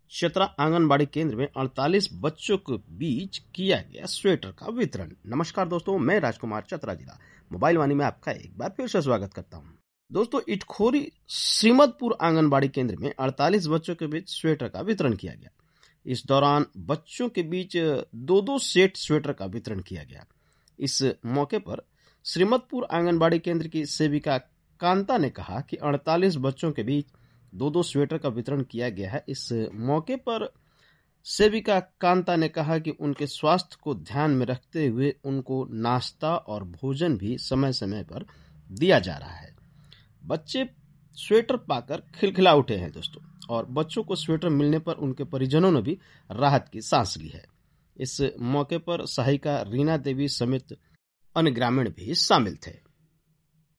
चतरा आंगनबाड़ी केंद्र में 48 बच्चों के बीच किया गया स्वेटर का वितरण। नमस्कार दोस्तों, मैं राजकुमार चतरा जिला मोबाइल वाणी में आपका एक बार फिर से स्वागत करता हूं। दोस्तों, इटखोरी श्रीमदपुर आंगनबाड़ी केंद्र में 48 बच्चों के बीच स्वेटर का वितरण किया गया। इस दौरान बच्चों के बीच दो सेट स्वेटर का वितरण किया गया। इस मौके पर श्रीमदपुर आंगनबाड़ी केंद्र की सेविका कांता ने कहा कि 48 बच्चों के बीच दो स्वेटर का वितरण किया गया है। इस मौके पर सेविका कांता ने कहा कि उनके स्वास्थ्य को ध्यान में रखते हुए उनको नाश्ता और भोजन भी समय समय पर दिया जा रहा है। बच्चे स्वेटर पाकर खिलखिला उठे हैं दोस्तों, और बच्चों को स्वेटर मिलने पर उनके परिजनों ने भी राहत की सांस ली है। इस मौके पर सहायिका रीना देवी समेत अन्य ग्रामीण भी शामिल थे।